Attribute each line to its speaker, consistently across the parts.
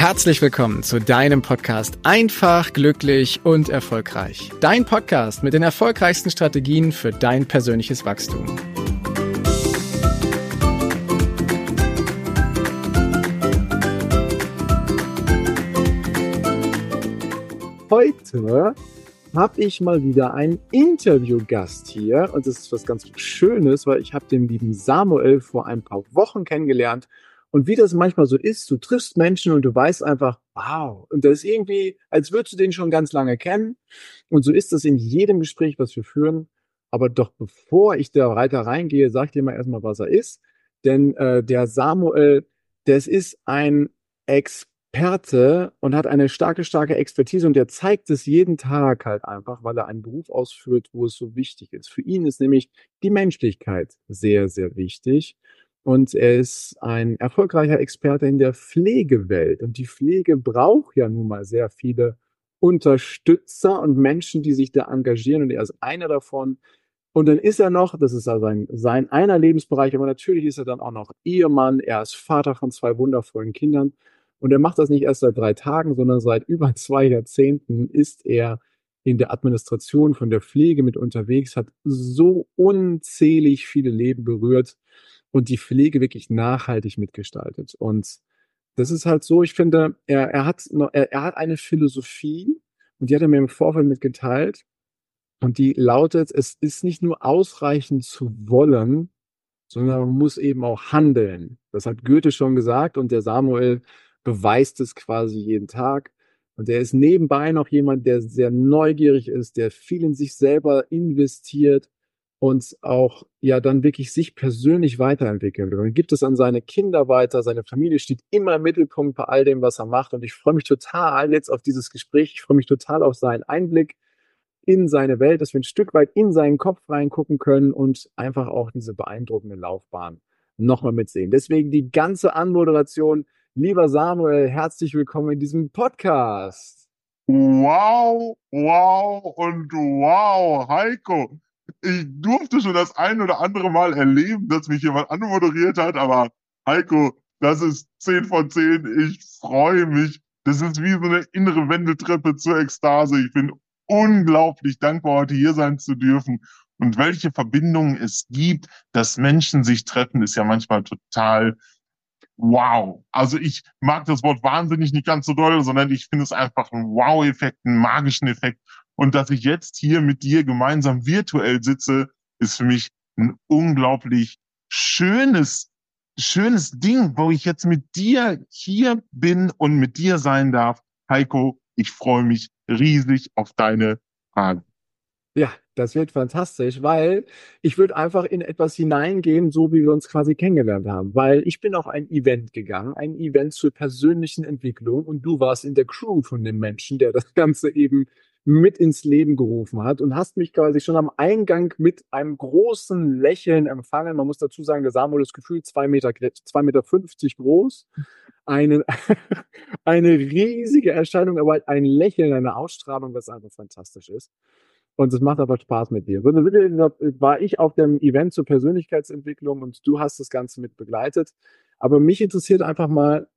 Speaker 1: Herzlich willkommen zu deinem Podcast Einfach, glücklich und erfolgreich. Dein Podcast mit den erfolgreichsten Strategien für dein persönliches Wachstum.
Speaker 2: Heute habe ich mal wieder einen Interviewgast hier und das ist was ganz Schönes, weil ich habe den lieben Samuel vor ein paar Wochen kennengelernt. Und wie das manchmal so ist, du triffst Menschen und du weißt einfach, wow, und das ist irgendwie, als würdest du den schon ganz lange kennen. Und so ist das in jedem Gespräch, was wir führen. Aber doch bevor ich da weiter reingehe, sag ich dir mal erstmal, was er ist. Denn der Samuel, das ist ein Experte und hat eine starke Expertise und der zeigt es jeden Tag halt einfach, weil er einen Beruf ausführt, wo es so wichtig ist. Für ihn ist nämlich die Menschlichkeit sehr, sehr wichtig. Und er ist ein erfolgreicher Experte in der Pflegewelt. Und die Pflege braucht ja nun mal sehr viele Unterstützer und Menschen, die sich da engagieren. Und er ist einer davon. Und dann ist er noch, das ist also sein einer Lebensbereich, aber natürlich ist er dann auch noch Ehemann. Er ist Vater von 2 wundervollen Kindern. Und er macht das nicht erst seit 3 Tagen, sondern seit über 2 Jahrzehnten ist er in der Administration von der Pflege mit unterwegs, hat so unzählig viele Leben berührt und die Pflege wirklich nachhaltig mitgestaltet. Und das ist halt so, ich finde, er hat eine Philosophie und die hat er mir im Vorfeld mitgeteilt. Und die lautet, es ist nicht nur ausreichend zu wollen, sondern man muss eben auch handeln. Das hat Goethe schon gesagt und der Samuel beweist es quasi jeden Tag. Und er ist nebenbei noch jemand, der sehr neugierig ist, der viel in sich selber investiert und auch ja dann wirklich sich persönlich weiterentwickeln will. Und gibt es an seine Kinder weiter, seine Familie steht immer im Mittelpunkt bei all dem, was er macht. Und ich freue mich total jetzt auf dieses Gespräch. Ich freue mich total auf seinen Einblick in seine Welt, dass wir ein Stück weit in seinen Kopf reingucken können und einfach auch diese beeindruckende Laufbahn nochmal mitsehen. Deswegen die ganze Anmoderation. Lieber Samuel, herzlich willkommen in diesem Podcast.
Speaker 3: Wow, wow und wow, Heiko. Ich durfte schon das ein oder andere Mal erleben, dass mich jemand anmoderiert hat, aber Heiko, das ist 10 von 10. Ich freue mich. Das ist wie so eine innere Wendeltreppe zur Ekstase. Ich bin unglaublich dankbar, heute hier sein zu dürfen. Und welche Verbindungen es gibt, dass Menschen sich treffen, ist ja manchmal total wow. Also ich mag das Wort wahnsinnig nicht ganz so doll, sondern ich finde es einfach ein Wow-Effekt, einen magischen Effekt. Und dass ich jetzt hier mit dir gemeinsam virtuell sitze, ist für mich ein unglaublich schönes Ding, wo ich jetzt mit dir hier bin und mit dir sein darf. Heiko, ich freue mich riesig auf deine Fragen.
Speaker 2: Ja, das wird fantastisch, weil ich würde einfach in etwas hineingehen, so wie wir uns quasi kennengelernt haben. Weil ich bin auf ein Event gegangen, ein Event zur persönlichen Entwicklung und du warst in der Crew von dem Menschen, der das Ganze eben mit ins Leben gerufen hat und hast mich quasi schon am Eingang mit einem großen Lächeln empfangen. Man muss dazu sagen, der Samuel ist gefühlt 2,50 Meter groß. Eine, eine riesige Erscheinung, aber halt ein Lächeln, eine Ausstrahlung, das einfach fantastisch ist. Und es macht aber Spaß mit dir. So, dann war ich auf dem Event zur Persönlichkeitsentwicklung und du hast das Ganze mit begleitet. Aber mich interessiert einfach mal,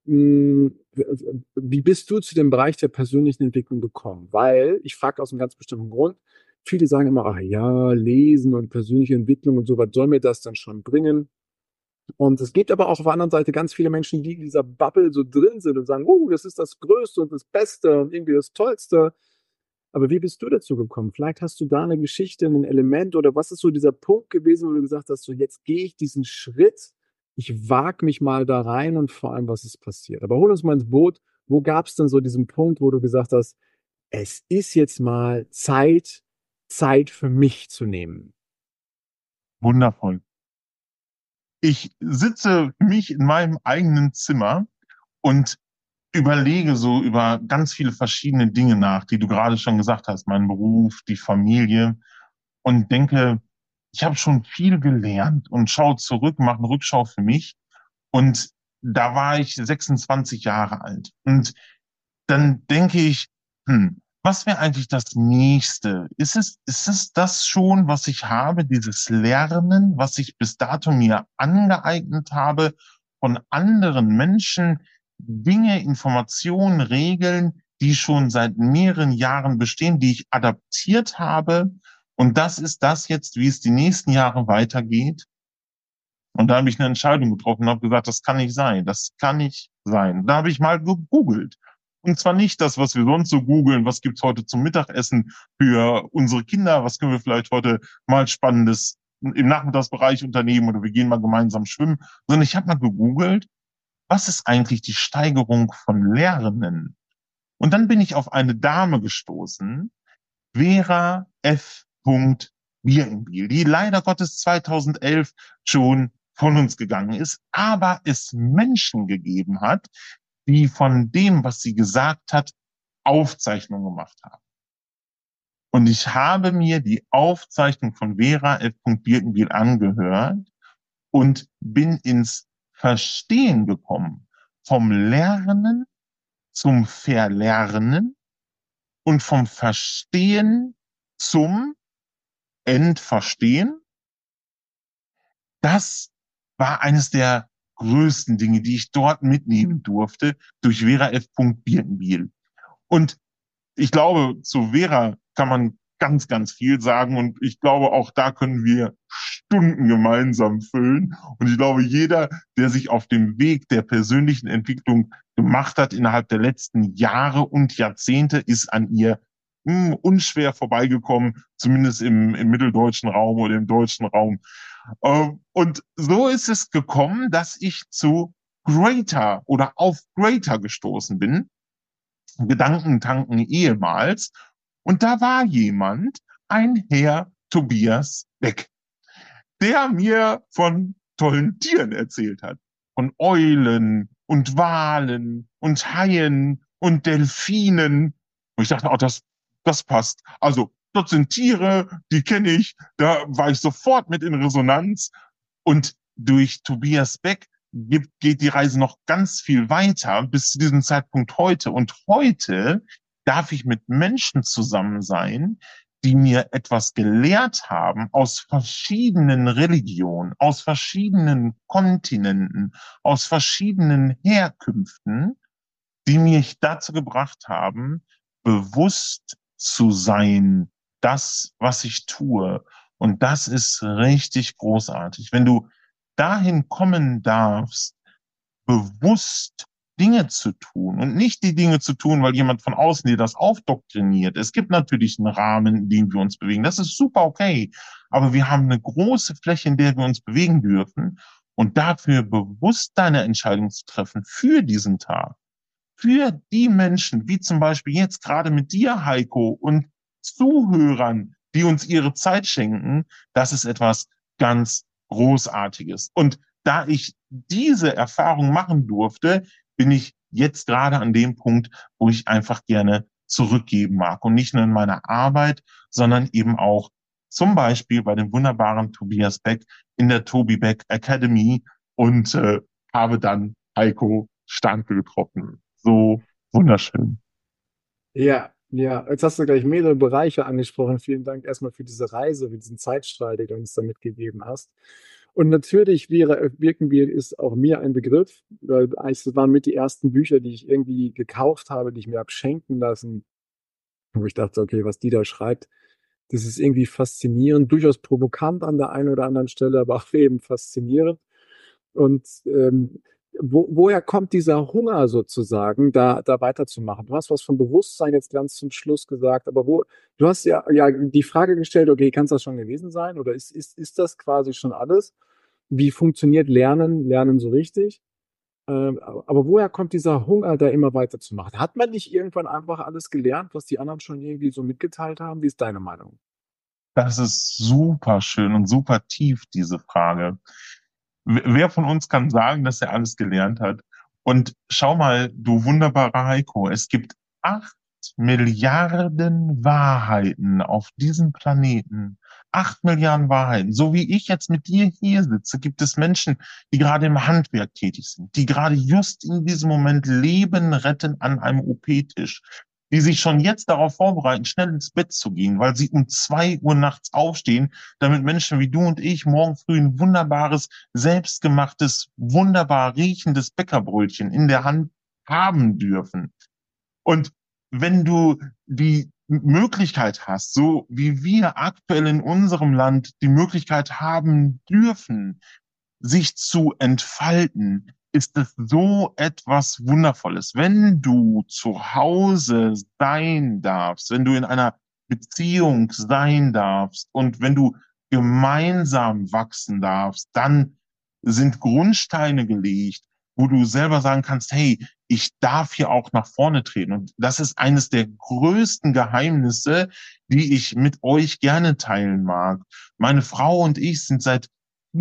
Speaker 2: wie bist du zu dem Bereich der persönlichen Entwicklung gekommen? Weil ich frage aus einem ganz bestimmten Grund. Viele sagen immer, ach ja, lesen und persönliche Entwicklung und so, was soll mir das dann schon bringen? Und es gibt aber auch auf der anderen Seite ganz viele Menschen, die in dieser Bubble so drin sind und sagen, das ist das Größte und das Beste und irgendwie das Tollste. Aber wie bist du dazu gekommen? Vielleicht hast du da eine Geschichte, ein Element oder was ist so dieser Punkt gewesen, wo du gesagt hast, so jetzt gehe ich diesen Schritt, ich wage mich mal da rein und vor allem, was ist passiert? Aber hol uns mal ins Boot. Wo gab es denn so diesen Punkt, wo du gesagt hast, es ist jetzt mal Zeit für mich zu nehmen?
Speaker 3: Wundervoll. Ich sitze für mich in meinem eigenen Zimmer und überlege so über ganz viele verschiedene Dinge nach, die du gerade schon gesagt hast, mein Beruf, die Familie und denke, ich habe schon viel gelernt und schaue zurück, mache eine Rückschau für mich und da war ich 26 Jahre alt und dann denke ich, was wäre eigentlich das Nächste? Ist es das schon, was ich habe, dieses Lernen, was ich bis dato mir angeeignet habe von anderen Menschen, Dinge, Informationen, Regeln, die schon seit mehreren Jahren bestehen, die ich adaptiert habe. Und das ist das jetzt, wie es die nächsten Jahre weitergeht. Und da habe ich eine Entscheidung getroffen und habe gesagt, das kann nicht sein, das kann nicht sein. Da habe ich mal gegoogelt. Und zwar nicht das, was wir sonst so googeln, was gibt's heute zum Mittagessen für unsere Kinder, was können wir vielleicht heute mal Spannendes im Nachmittagsbereich unternehmen oder wir gehen mal gemeinsam schwimmen, sondern ich habe mal gegoogelt, was ist eigentlich die Steigerung von Lernenden? Und dann bin ich auf eine Dame gestoßen, Vera F. Birkenbiel, die leider Gottes 2011 schon von uns gegangen ist, aber es Menschen gegeben hat, die von dem, was sie gesagt hat, Aufzeichnungen gemacht haben. Und ich habe mir die Aufzeichnung von Vera F. Birkenbiel angehört und bin ins Verstehen gekommen vom Lernen zum Verlernen und vom Verstehen zum Entverstehen. Das war eines der größten Dinge, die ich dort mitnehmen durfte durch Vera F. Birkenbiel. Und ich glaube, zu Vera kann man ganz, ganz viel sagen. Und ich glaube, auch da können wir Stunden gemeinsam füllen. Und ich glaube, jeder, der sich auf dem Weg der persönlichen Entwicklung gemacht hat innerhalb der letzten Jahre und Jahrzehnte, ist an ihr unschwer vorbeigekommen, zumindest im mitteldeutschen Raum oder im deutschen Raum. Und so ist es gekommen, dass ich zu Greater oder auf Greater gestoßen bin. Gedankentanken ehemals. Und da war jemand, ein Herr Tobias Beck, der mir von tollen Tieren erzählt hat. Von Eulen und Walen und Haien und Delfinen. Und ich dachte, oh, das passt. Also, das sind Tiere, die kenne ich. Da war ich sofort mit in Resonanz. Und durch Tobias Beck geht die Reise noch ganz viel weiter bis zu diesem Zeitpunkt heute. Und heute darf ich mit Menschen zusammen sein, die mir etwas gelehrt haben aus verschiedenen Religionen, aus verschiedenen Kontinenten, aus verschiedenen Herkünften, die mich dazu gebracht haben, bewusst zu sein, das, was ich tue. Und das ist richtig großartig. Wenn du dahin kommen darfst, bewusst Dinge zu tun und nicht die Dinge zu tun, weil jemand von außen dir das aufdoktriniert. Es gibt natürlich einen Rahmen, in dem wir uns bewegen. Das ist super okay. Aber wir haben eine große Fläche, in der wir uns bewegen dürfen. Und dafür bewusst deine Entscheidung zu treffen für diesen Tag, für die Menschen, wie zum Beispiel jetzt gerade mit dir, Heiko, und Zuhörern, die uns ihre Zeit schenken, das ist etwas ganz Großartiges. Und da ich diese Erfahrung machen durfte, bin ich jetzt gerade an dem Punkt, wo ich einfach gerne zurückgeben mag. Und nicht nur in meiner Arbeit, sondern eben auch zum Beispiel bei dem wunderbaren Tobias Beck in der Tobi Beck Academy und habe dann Heiko Stanke getroffen. So wunderschön.
Speaker 2: Ja, ja, jetzt hast du gleich mehrere Bereiche angesprochen. Vielen Dank erstmal für diese Reise, für diesen Zeitstrahl, den du uns da mitgegeben hast. Und natürlich, Vera F. Birkenbiel ist auch mir ein Begriff, weil eigentlich das waren mit die ersten Bücher, die ich irgendwie gekauft habe, die ich mir habe schenken lassen, wo ich dachte, okay, was die da schreibt, das ist irgendwie faszinierend, durchaus provokant an der einen oder anderen Stelle, aber auch eben faszinierend. Und woher kommt dieser Hunger sozusagen, da weiterzumachen? Du hast was von Bewusstsein jetzt ganz zum Schluss gesagt, aber du hast ja die Frage gestellt, okay, kann es das schon gewesen sein oder ist das quasi schon alles? Wie funktioniert Lernen so richtig? Aber woher kommt dieser Hunger, da immer weiterzumachen? Hat man nicht irgendwann einfach alles gelernt, was die anderen schon irgendwie so mitgeteilt haben? Wie ist deine Meinung?
Speaker 3: Das ist super schön und super tief, diese Frage. Wer von uns kann sagen, dass er alles gelernt hat? Und schau mal, du wunderbarer Heiko, es gibt 8 Milliarden Wahrheiten auf diesem Planeten. 8 Milliarden Wahrheiten. So wie ich jetzt mit dir hier sitze, gibt es Menschen, die gerade im Handwerk tätig sind, die gerade just in diesem Moment Leben retten an einem OP-Tisch, die sich schon jetzt darauf vorbereiten, schnell ins Bett zu gehen, weil sie um 2 Uhr nachts aufstehen, damit Menschen wie du und ich morgen früh ein wunderbares, selbstgemachtes, wunderbar riechendes Bäckerbrötchen in der Hand haben dürfen. Und wenn du die Möglichkeit hast, so wie wir aktuell in unserem Land die Möglichkeit haben dürfen, sich zu entfalten, ist es so etwas Wundervolles. Wenn du zu Hause sein darfst, wenn du in einer Beziehung sein darfst und wenn du gemeinsam wachsen darfst, dann sind Grundsteine gelegt, wo du selber sagen kannst, hey, ich darf hier auch nach vorne treten. Und das ist eines der größten Geheimnisse, die ich mit euch gerne teilen mag. Meine Frau und ich sind seit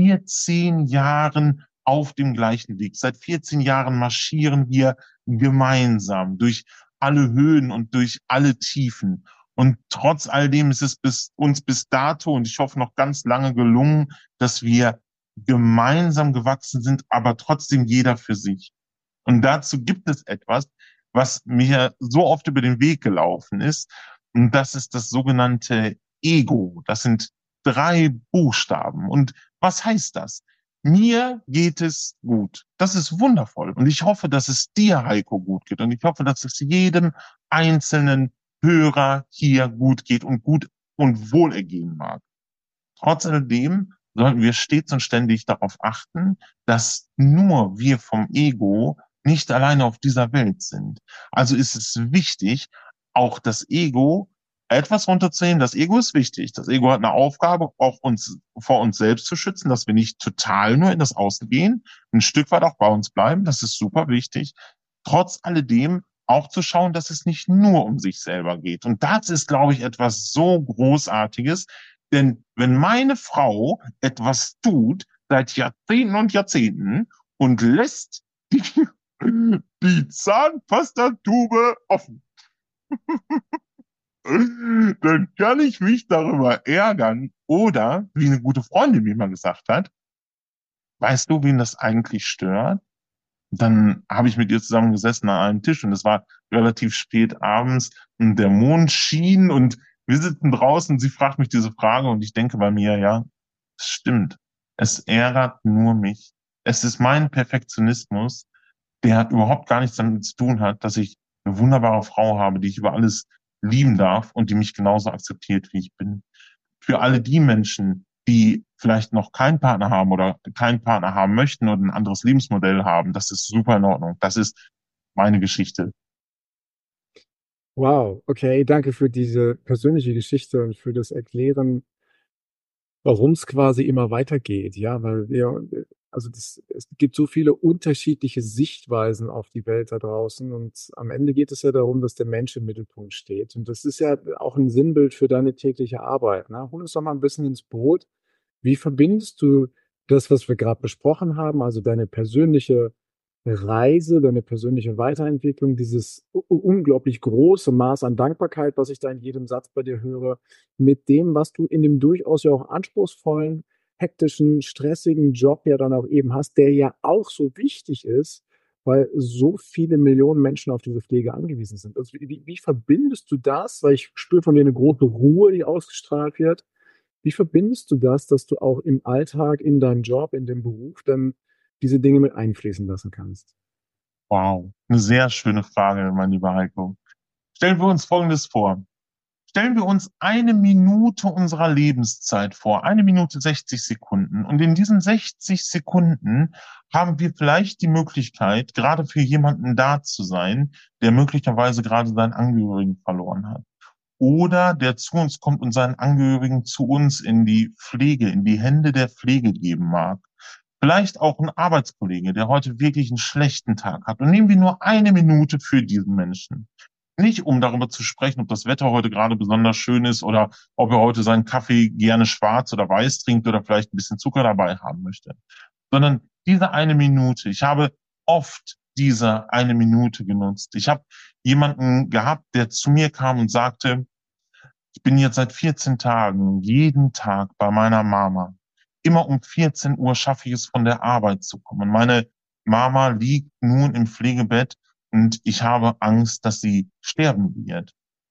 Speaker 3: 14 Jahren auf dem gleichen Weg. Seit 14 Jahren marschieren wir gemeinsam durch alle Höhen und durch alle Tiefen. Und trotz all dem ist es uns bis dato und ich hoffe noch ganz lange gelungen, dass wir gemeinsam gewachsen sind, aber trotzdem jeder für sich. Und dazu gibt es etwas, was mir so oft über den Weg gelaufen ist. Und das ist das sogenannte Ego. Das sind 3 Buchstaben. Und was heißt das? Mir geht es gut. Das ist wundervoll. Und ich hoffe, dass es dir, Heiko, gut geht. Und ich hoffe, dass es jedem einzelnen Hörer hier gut geht und gut und wohlergehen mag. Trotz alledem sollten wir stets und ständig darauf achten, dass nur wir vom Ego nicht alleine auf dieser Welt sind. Also ist es wichtig, auch das Ego etwas runterzunehmen. Das Ego ist wichtig. Das Ego hat eine Aufgabe, auch uns vor uns selbst zu schützen, dass wir nicht total nur in das Außen gehen, ein Stück weit auch bei uns bleiben. Das ist super wichtig. Trotz alledem auch zu schauen, dass es nicht nur um sich selber geht. Und das ist, glaube ich, etwas so Großartiges. Denn wenn meine Frau etwas tut, seit Jahrzehnten und Jahrzehnten, und lässt die, die Zahnpastatube offen, dann kann ich mich darüber ärgern. Oder, wie eine gute Freundin mir mal gesagt hat, weißt du, wen das eigentlich stört? Dann habe ich mit ihr zusammen gesessen an einem Tisch und es war relativ spät abends und der Mond schien und wir sitzen draußen. Sie fragt mich diese Frage und ich denke bei mir, ja, es stimmt. Es ärgert nur mich. Es ist mein Perfektionismus, der überhaupt gar nichts damit zu tun hat, dass ich eine wunderbare Frau habe, die ich über alles lieben darf und die mich genauso akzeptiert, wie ich bin. Für alle die Menschen, die vielleicht noch keinen Partner haben oder keinen Partner haben möchten oder ein anderes Lebensmodell haben, das ist super in Ordnung. Das ist meine Geschichte.
Speaker 2: Wow, okay, danke für diese persönliche Geschichte und für das Erklären, warum es quasi immer weitergeht. Ja, weil also es gibt so viele unterschiedliche Sichtweisen auf die Welt da draußen und am Ende geht es ja darum, dass der Mensch im Mittelpunkt steht. Und das ist ja auch ein Sinnbild für deine tägliche Arbeit. Ne? Hol uns doch mal ein bisschen ins Boot. Wie verbindest du das, was wir gerade besprochen haben, also deine persönliche Reise, deine persönliche Weiterentwicklung, dieses unglaublich große Maß an Dankbarkeit, was ich da in jedem Satz bei dir höre, mit dem, was du in dem durchaus ja auch anspruchsvollen, hektischen, stressigen Job ja dann auch eben hast, der ja auch so wichtig ist, weil so viele Millionen Menschen auf diese Pflege angewiesen sind. Also wie verbindest du das? Weil ich spüre von dir eine große Ruhe, die ausgestrahlt wird. Wie verbindest du das, dass du auch im Alltag, in deinem Job, in dem Beruf dann diese Dinge mit einfließen lassen kannst?
Speaker 3: Wow, eine sehr schöne Frage, mein lieber Heiko. Stellen wir uns Folgendes vor. Stellen wir uns 1 Minute unserer Lebenszeit vor, 1 Minute 60 Sekunden. Und in diesen 60 Sekunden haben wir vielleicht die Möglichkeit, gerade für jemanden da zu sein, der möglicherweise gerade seinen Angehörigen verloren hat. Oder der zu uns kommt und seinen Angehörigen zu uns in die Pflege, in die Hände der Pflege geben mag. Vielleicht auch ein Arbeitskollege, der heute wirklich einen schlechten Tag hat. Und nehmen wir nur 1 Minute für diesen Menschen. Nicht, um darüber zu sprechen, ob das Wetter heute gerade besonders schön ist oder ob er heute seinen Kaffee gerne schwarz oder weiß trinkt oder vielleicht ein bisschen Zucker dabei haben möchte, sondern diese 1 Minute. Ich habe oft diese 1 Minute genutzt. Ich habe jemanden gehabt, der zu mir kam und sagte, ich bin jetzt seit 14 Tagen jeden Tag bei meiner Mama. Immer um 14 Uhr schaffe ich es, von der Arbeit zu kommen. Meine Mama liegt nun im Pflegebett und ich habe Angst, dass sie sterben wird.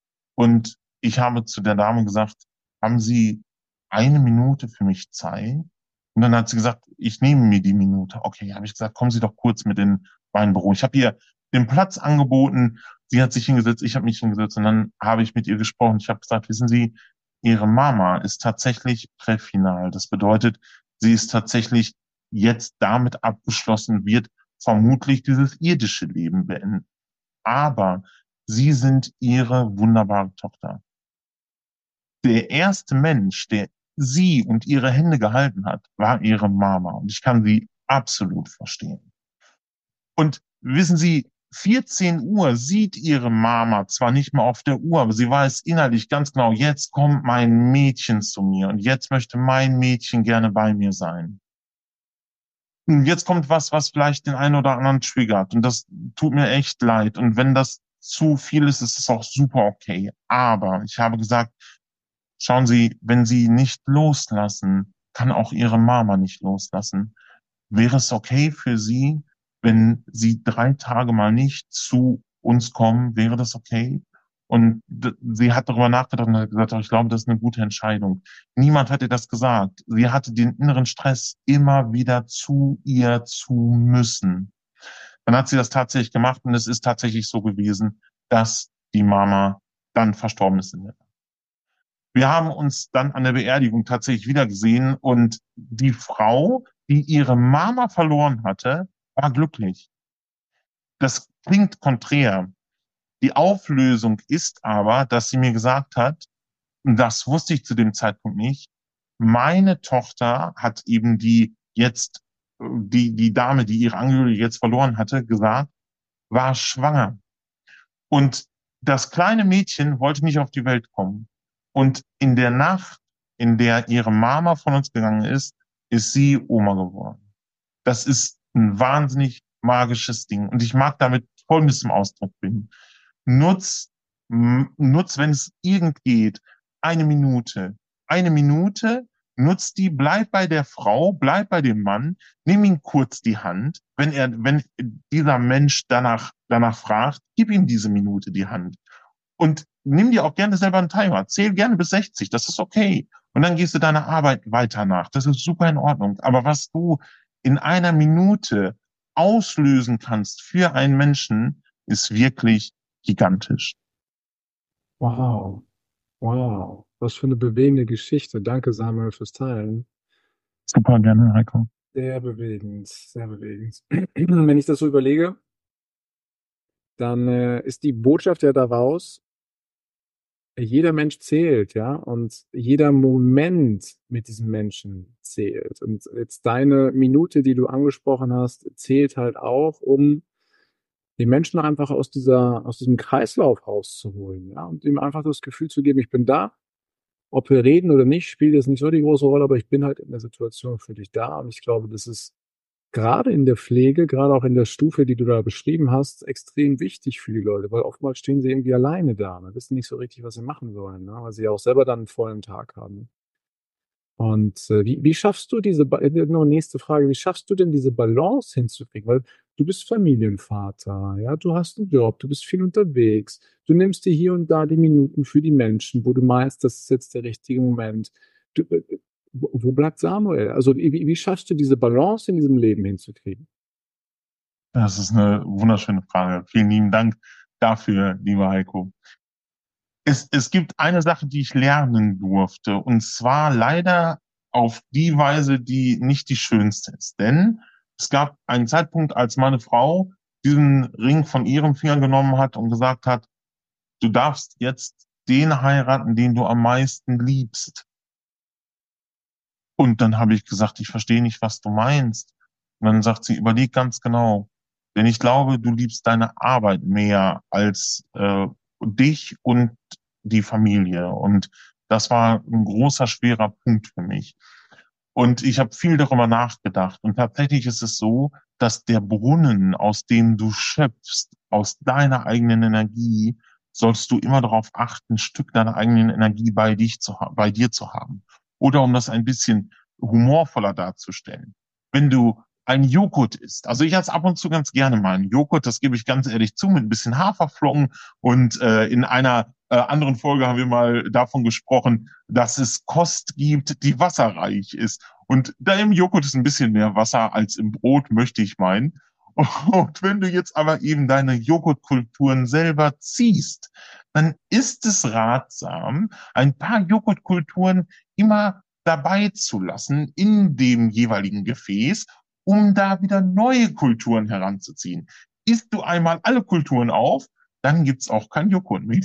Speaker 3: Und ich habe zu der Dame gesagt, haben Sie 1 Minute für mich Zeit? Und dann hat sie gesagt, ich nehme mir die Minute. Okay, habe ich gesagt, kommen Sie doch kurz mit in mein Büro. Ich habe ihr den Platz angeboten. Sie hat sich hingesetzt, ich habe mich hingesetzt und dann habe ich mit ihr gesprochen. Ich habe gesagt, wissen Sie, Ihre Mama ist tatsächlich präfinal. Das bedeutet, sie ist tatsächlich jetzt damit abgeschlossen, wird vermutlich dieses irdische Leben beenden. Aber Sie sind Ihre wunderbare Tochter. Der erste Mensch, der Sie und Ihre Hände gehalten hat, war Ihre Mama. Und ich kann Sie absolut verstehen. Und wissen Sie, 14 Uhr sieht Ihre Mama zwar nicht mehr auf der Uhr, aber sie weiß innerlich ganz genau, jetzt kommt mein Mädchen zu mir und jetzt möchte mein Mädchen gerne bei mir sein. Und jetzt kommt was, was vielleicht den einen oder anderen triggert und das tut mir echt leid. Und wenn das zu viel ist, ist es auch super okay. Aber ich habe gesagt, schauen Sie, wenn Sie nicht loslassen, kann auch Ihre Mama nicht loslassen. Wäre es okay für Sie, wenn Sie 3 Tage mal nicht zu uns kommen? Wäre das okay? Und sie hat darüber nachgedacht und hat gesagt, ich glaube, das ist eine gute Entscheidung. Niemand hat ihr das gesagt. Sie hatte den inneren Stress, immer wieder zu ihr zu müssen. Dann hat sie das tatsächlich gemacht und es ist tatsächlich so gewesen, dass die Mama dann verstorben ist. Wir haben uns dann an der Beerdigung tatsächlich wieder gesehen und die Frau, die ihre Mama verloren hatte, war glücklich. Das klingt konträr. Die Auflösung ist aber, dass sie mir gesagt hat, und das wusste ich zu dem Zeitpunkt nicht, meine Tochter hat eben die Dame, die ihre Angehörige jetzt verloren hatte, gesagt, war schwanger. Und das kleine Mädchen wollte nicht auf die Welt kommen. Und in der Nacht, in der ihre Mama von uns gegangen ist sie Oma geworden. Das ist ein wahnsinnig magisches Ding. Und ich mag damit Folgendes zum Ausdruck bringen. Nutz, wenn es irgend geht, eine Minute. Eine Minute, nutz die, bleib bei der Frau, bleib bei dem Mann, nimm ihm kurz die Hand. Wenn dieser Mensch danach fragt, gib ihm diese Minute die Hand. Und nimm dir auch gerne selber einen Timer. Zähl gerne bis 60, das ist okay. Und dann gehst du deiner Arbeit weiter nach. Das ist super in Ordnung. Aber was du in einer Minute auslösen kannst für einen Menschen, ist wirklich gigantisch.
Speaker 2: Wow. Wow. Was für eine bewegende Geschichte. Danke, Samuel, fürs Teilen.
Speaker 3: Super gerne, Heiko.
Speaker 2: Sehr bewegend, sehr bewegend. Wenn ich das so überlege, dann ist die Botschaft ja daraus, jeder Mensch zählt, ja, und jeder Moment mit diesem Menschen zählt. Und jetzt deine Minute, die du angesprochen hast, zählt halt auch, um den Menschen einfach aus diesem Kreislauf rauszuholen, ja, und ihm einfach das Gefühl zu geben, ich bin da. Ob wir reden oder nicht, spielt jetzt nicht so die große Rolle, aber ich bin halt in der Situation für dich da. Und ich glaube, das ist gerade in der Pflege, gerade auch in der Stufe, die du da beschrieben hast, extrem wichtig für die Leute, weil oftmals stehen sie irgendwie alleine da, ne, wissen nicht so richtig, was sie machen sollen, ne, weil sie ja auch selber dann einen vollen Tag haben. Und wie schaffst du noch nächste Frage, wie schaffst du denn diese Balance hinzukriegen? Weil du bist Familienvater, ja, du hast einen Job, du bist viel unterwegs, du nimmst dir hier und da die Minuten für die Menschen, wo du meinst, das ist jetzt der richtige Moment. Du, wo bleibt Samuel? Also wie schaffst du diese Balance in diesem Leben hinzukriegen?
Speaker 3: Das ist eine wunderschöne Frage. Vielen lieben Dank dafür, lieber Heiko. Es gibt eine Sache, die ich lernen durfte, und zwar leider auf die Weise, die nicht die schönste ist. Denn es gab einen Zeitpunkt, als meine Frau diesen Ring von ihrem Finger genommen hat und gesagt hat, du darfst jetzt den heiraten, den du am meisten liebst. Und dann habe ich gesagt, ich verstehe nicht, was du meinst. Und dann sagt sie, überleg ganz genau. Denn ich glaube, du liebst deine Arbeit mehr als dich und die Familie. Und das war ein großer, schwerer Punkt für mich. Und ich habe viel darüber nachgedacht. Und tatsächlich ist es so, dass der Brunnen, aus dem du schöpfst, aus deiner eigenen Energie, sollst du immer darauf achten, ein Stück deiner eigenen Energie bei dir zu haben. Oder um das ein bisschen humorvoller darzustellen. Wenn du ein Joghurt isst, also ich esse ab und zu ganz gerne mal einen Joghurt, das gebe ich ganz ehrlich zu, mit ein bisschen Haferflocken. Und in einer anderen Folge haben wir mal davon gesprochen, dass es Kost gibt, die wasserreich ist. Und da im Joghurt ist ein bisschen mehr Wasser als im Brot, möchte ich meinen. Und wenn du jetzt aber eben deine Joghurtkulturen selber ziehst, dann ist es ratsam, ein paar Joghurtkulturen immer dabei zu lassen in dem jeweiligen Gefäß, um da wieder neue Kulturen heranzuziehen. Isst du einmal alle Kulturen auf, dann gibt's auch kein Joghurt mehr.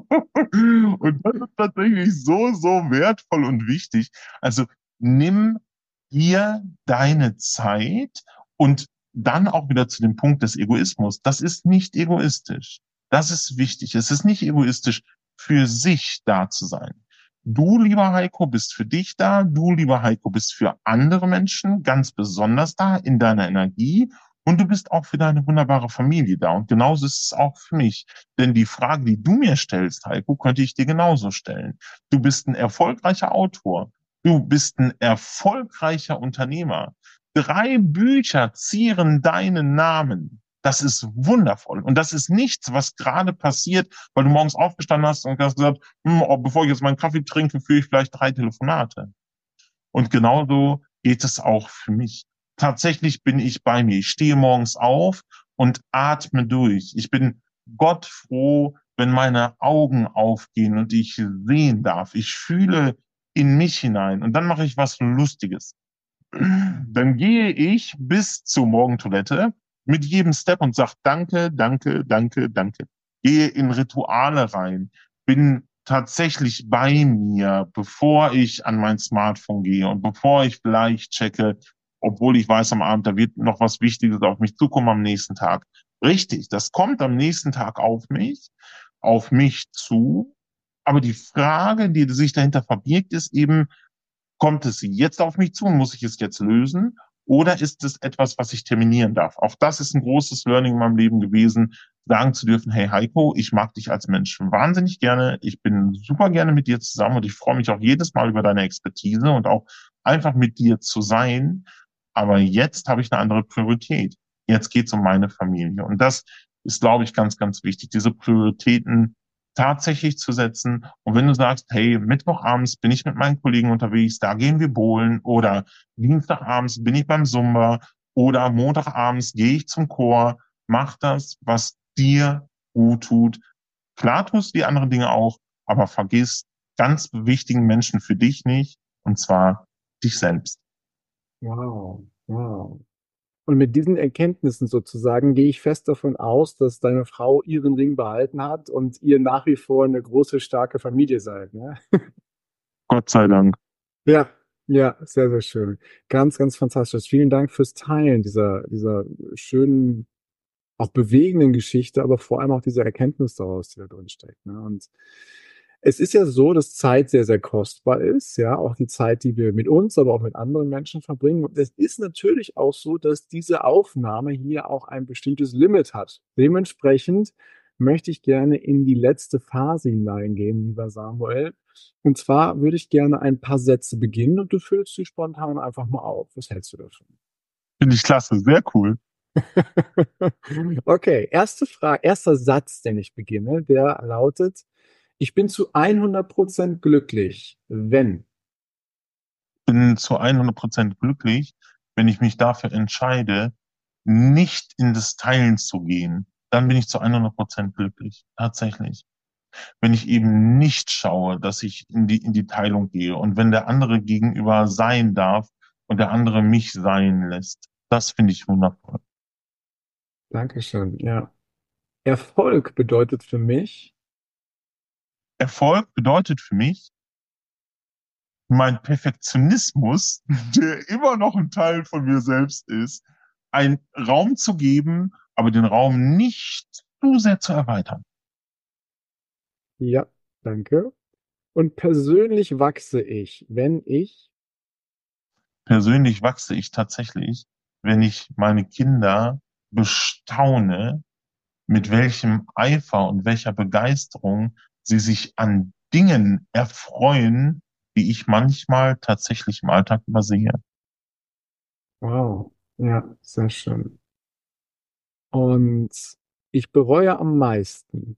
Speaker 3: Und das ist tatsächlich so, so wertvoll und wichtig. Also nimm dir deine Zeit und dann auch wieder zu dem Punkt des Egoismus. Das ist nicht egoistisch. Das ist wichtig. Es ist nicht egoistisch, für sich da zu sein. Du, lieber Heiko, bist für dich da. Du, lieber Heiko, bist für andere Menschen ganz besonders da in deiner Energie. Und du bist auch für deine wunderbare Familie da. Und genauso ist es auch für mich. Denn die Frage, die du mir stellst, Heiko, könnte ich dir genauso stellen. Du bist ein erfolgreicher Autor. Du bist ein erfolgreicher Unternehmer. 3 Bücher zieren deinen Namen. Das ist wundervoll. Und das ist nichts, was gerade passiert, weil du morgens aufgestanden hast und hast gesagt, oh, bevor ich jetzt meinen Kaffee trinke, führe ich vielleicht 3 Telefonate. Und genauso geht es auch für mich. Tatsächlich bin ich bei mir. Ich stehe morgens auf und atme durch. Ich bin Gott froh, wenn meine Augen aufgehen und ich sehen darf. Ich fühle in mich hinein und dann mache ich was Lustiges. Dann gehe ich bis zur Morgentoilette mit jedem Step und sage Danke, danke, danke, danke. Gehe in Rituale rein, bin tatsächlich bei mir, bevor ich an mein Smartphone gehe und bevor ich vielleicht checke, obwohl ich weiß am Abend, da wird noch was Wichtiges auf mich zukommen am nächsten Tag. Richtig, das kommt am nächsten Tag auf mich zu. Aber die Frage, die sich dahinter verbirgt, ist eben, kommt es jetzt auf mich zu und muss ich es jetzt lösen? Oder ist es etwas, was ich terminieren darf? Auch das ist ein großes Learning in meinem Leben gewesen, sagen zu dürfen, hey Heiko, ich mag dich als Mensch wahnsinnig gerne. Ich bin super gerne mit dir zusammen und ich freue mich auch jedes Mal über deine Expertise und auch einfach mit dir zu sein. Aber jetzt habe ich eine andere Priorität. Jetzt geht es um meine Familie. Und das ist, glaube ich, ganz, ganz wichtig, diese Prioritäten tatsächlich zu setzen. Und wenn du sagst, hey, Mittwochabends bin ich mit meinen Kollegen unterwegs, da gehen wir bowlen oder Dienstagabends bin ich beim Zumba oder Montagabends gehe ich zum Chor, mach das, was dir gut tut. Klar tust du die anderen Dinge auch, aber vergiss ganz wichtigen Menschen für dich nicht, und zwar dich selbst.
Speaker 2: Wow, wow. Und mit diesen Erkenntnissen sozusagen gehe ich fest davon aus, dass deine Frau ihren Ring behalten hat und ihr nach wie vor eine große, starke Familie seid, ne?
Speaker 3: Gott sei Dank.
Speaker 2: Ja, ja, sehr, sehr schön. Ganz, ganz fantastisch. Vielen Dank fürs Teilen dieser schönen, auch bewegenden Geschichte, aber vor allem auch diese Erkenntnis daraus, die da drin steckt, ne? Und es ist ja so, dass Zeit sehr, sehr kostbar ist, ja, auch die Zeit, die wir mit uns, aber auch mit anderen Menschen verbringen. Und es ist natürlich auch so, dass diese Aufnahme hier auch ein bestimmtes Limit hat. Dementsprechend möchte ich gerne in die letzte Phase hineingehen, lieber Samuel. Und zwar würde ich gerne ein paar Sätze beginnen und du füllst sie spontan einfach mal auf. Was hältst du davon?
Speaker 3: Finde ich klasse, sehr cool.
Speaker 2: Okay, erste Frage, erster Satz, den ich beginne, der lautet: Ich bin zu 100% glücklich, wenn.
Speaker 3: Bin zu 100% glücklich, wenn ich mich dafür entscheide, nicht in das Teilen zu gehen. Dann bin ich zu 100% glücklich. Tatsächlich. Wenn ich eben nicht schaue, dass ich in die Teilung gehe und wenn der andere gegenüber sein darf und der andere mich sein lässt. Das finde ich wundervoll.
Speaker 2: Dankeschön, ja. Erfolg bedeutet für mich,
Speaker 3: Erfolg bedeutet für mich, mein Perfektionismus, der immer noch ein Teil von mir selbst ist, einen Raum zu geben, aber den Raum nicht zu sehr zu erweitern.
Speaker 2: ja, danke. Und persönlich wachse ich, wenn ich,
Speaker 3: Persönlich wachse ich tatsächlich, wenn ich meine Kinder bestaune, mit welchem Eifer und welcher Begeisterung sie sich an Dingen erfreuen, die ich manchmal tatsächlich im Alltag übersehe.
Speaker 2: wow, ja, sehr schön. Und ich bereue am meisten.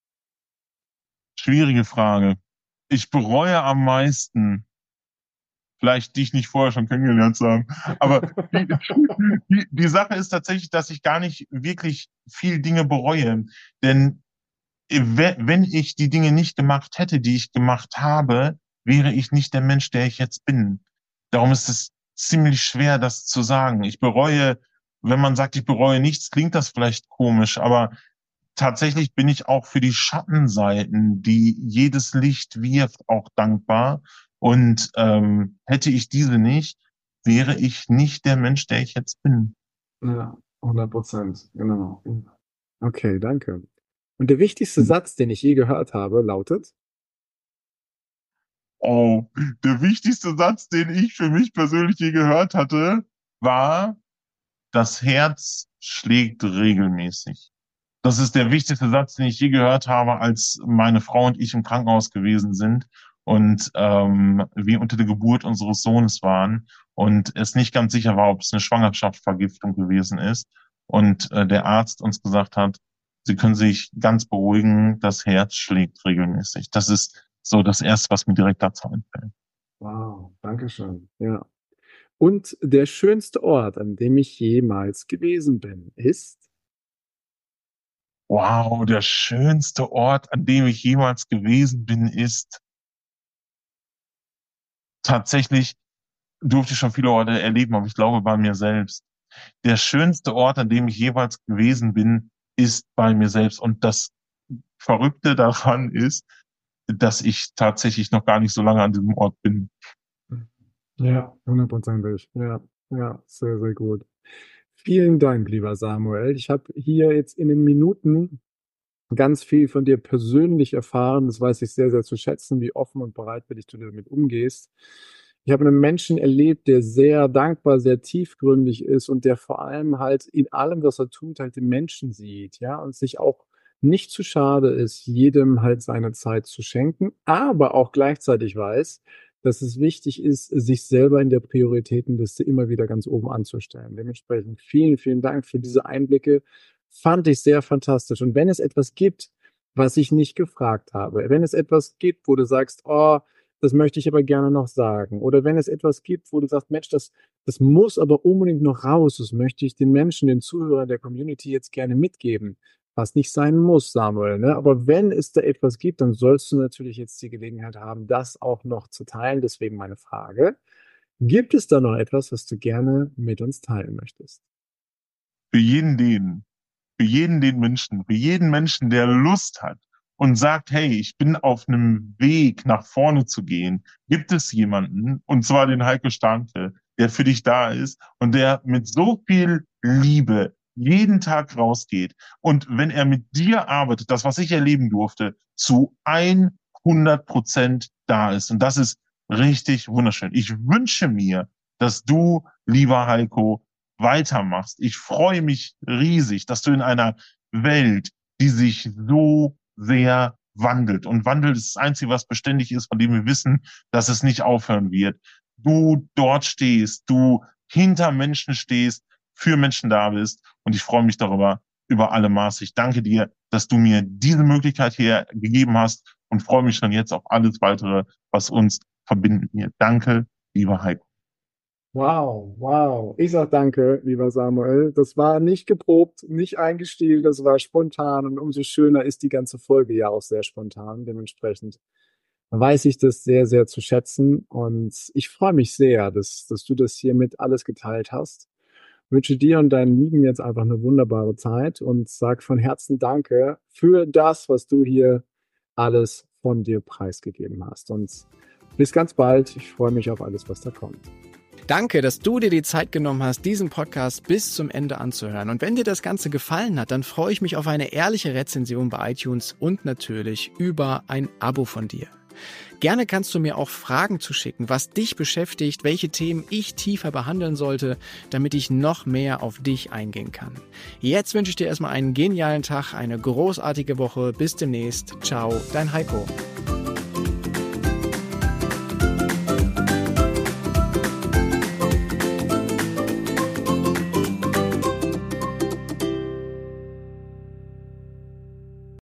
Speaker 3: Schwierige Frage. Ich bereue am meisten. vielleicht dich nicht vorher schon kennengelernt zu haben. Aber die Sache ist tatsächlich, dass ich gar nicht wirklich viel Dinge bereue. Denn wenn ich die Dinge nicht gemacht hätte, die ich gemacht habe, wäre ich nicht der Mensch, der ich jetzt bin. Darum ist es ziemlich schwer, das zu sagen. Ich bereue, wenn man sagt, ich bereue nichts, klingt das vielleicht komisch, aber tatsächlich bin ich auch für die Schattenseiten, die jedes Licht wirft, auch dankbar. Und hätte ich diese nicht, wäre ich nicht der Mensch, der ich jetzt bin.
Speaker 2: Ja, 100%, genau. Okay, danke. Und der wichtigste Satz, den ich je gehört habe, lautet?
Speaker 3: Oh, der wichtigste Satz, den ich für mich persönlich je gehört hatte, war: Das Herz schlägt regelmäßig. Das ist der wichtigste Satz, den ich je gehört habe, als meine Frau und ich im Krankenhaus gewesen sind und wir unter der Geburt unseres Sohnes waren und es nicht ganz sicher war, ob es eine Schwangerschaftsvergiftung gewesen ist. Und der Arzt uns gesagt hat, Sie können sich ganz beruhigen, das Herz schlägt regelmäßig. Das ist so das Erste, was mir direkt dazu einfällt.
Speaker 2: Wow, danke schön. Ja. Und der schönste Ort, an dem ich jemals gewesen bin, ist?
Speaker 3: Wow, der schönste Ort, an dem ich jemals gewesen bin, ist tatsächlich, durfte ich schon viele Orte erleben, aber ich glaube bei mir selbst. Der schönste Ort, an dem ich jeweils gewesen bin, ist bei mir selbst. Und das Verrückte daran ist, dass ich tatsächlich noch gar nicht so lange an diesem Ort bin.
Speaker 2: Ja, 100%. Ja, ja, sehr, sehr gut. Vielen Dank, lieber Samuel. Ich habe hier jetzt in den Minuten ganz viel von dir persönlich erfahren. Das weiß ich sehr, sehr zu schätzen, wie offen und bereitwillig du damit umgehst. Ich habe einen Menschen erlebt, der sehr dankbar, sehr tiefgründig ist und der vor allem halt in allem, was er tut, halt den Menschen sieht, ja, und sich auch nicht zu schade ist, jedem halt seine Zeit zu schenken, aber auch gleichzeitig weiß, dass es wichtig ist, sich selber in der Prioritätenliste immer wieder ganz oben anzustellen. Dementsprechend vielen, vielen Dank für diese Einblicke. Fand ich sehr fantastisch. Und wenn es etwas gibt, was ich nicht gefragt habe, wenn es etwas gibt, wo du sagst, oh, das möchte ich aber gerne noch sagen, oder wenn es etwas gibt, wo du sagst, Mensch, das muss aber unbedingt noch raus, das möchte ich den Menschen, den Zuhörern der Community jetzt gerne mitgeben, was nicht sein muss, Samuel, ne? Aber wenn es da etwas gibt, dann sollst du natürlich jetzt die Gelegenheit haben, das auch noch zu teilen. Deswegen meine Frage: Gibt es da noch etwas, was du gerne mit uns teilen möchtest?
Speaker 3: Für jeden den, für jeden Menschen, der Lust hat und sagt, hey, ich bin auf einem Weg nach vorne zu gehen, gibt es jemanden, und zwar den Heiko Stanke, der für dich da ist und der mit so viel Liebe jeden Tag rausgeht. Und wenn er mit dir arbeitet, das, was ich erleben durfte, zu 100% da ist. Und das ist richtig wunderschön. Ich wünsche mir, dass du, lieber Heiko, weitermachst. Ich freue mich riesig, dass du in einer Welt, die sich so sehr wandelt. Und Wandel ist das Einzige, was beständig ist, von dem wir wissen, dass es nicht aufhören wird. Du dort stehst, du hinter Menschen stehst, für Menschen da bist. Und ich freue mich darüber, über alle Maße. Ich danke dir, dass du mir diese Möglichkeit hier gegeben hast und freue mich schon jetzt auf alles weitere, was uns verbinden wird. Danke, lieber Heiko.
Speaker 2: Wow, wow. Ich sag danke, lieber Samuel. Das war nicht geprobt, nicht eingestielt, das war spontan und umso schöner ist die ganze Folge ja auch sehr spontan. Dementsprechend weiß ich das sehr, sehr zu schätzen und ich freue mich sehr, dass du das hiermit alles geteilt hast. Wünsche dir und deinen Lieben jetzt einfach eine wunderbare Zeit und sag von Herzen Danke für das, was du hier alles von dir preisgegeben hast. Und bis ganz bald. Ich freue mich auf alles, was da kommt.
Speaker 1: Danke, dass du dir die Zeit genommen hast, diesen Podcast bis zum Ende anzuhören. Und wenn dir das Ganze gefallen hat, dann freue ich mich auf eine ehrliche Rezension bei iTunes und natürlich über ein Abo von dir. Gerne kannst du mir auch Fragen zuschicken, was dich beschäftigt, welche Themen ich tiefer behandeln sollte, damit ich noch mehr auf dich eingehen kann. Jetzt wünsche ich dir erstmal einen genialen Tag, eine großartige Woche. Bis demnächst. Ciao, dein Heiko.